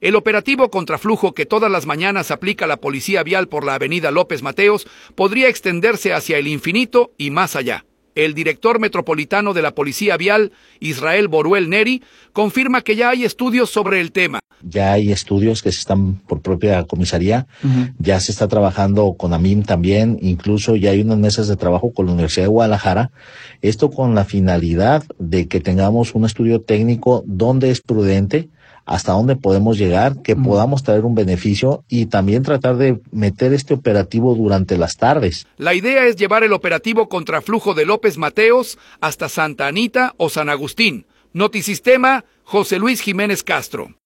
El operativo contraflujo que todas las mañanas aplica la Policía Vial por la avenida López Mateos podría extenderse hacia el infinito y más allá. El director metropolitano de la Policía Vial, Israel Boruel Neri, confirma que ya hay estudios sobre el tema. Ya hay estudios que se están por propia comisaría, ya se está trabajando con AMIM también, incluso ya hay unas mesas de trabajo con la Universidad de Guadalajara, esto con la finalidad de que tengamos un estudio técnico donde es prudente, hasta dónde podemos llegar, que podamos traer un beneficio y también tratar de meter este operativo durante las tardes. La idea es llevar el operativo contraflujo de López Mateos hasta Santa Anita o San Agustín. Notisistema, José Luis Jiménez Castro.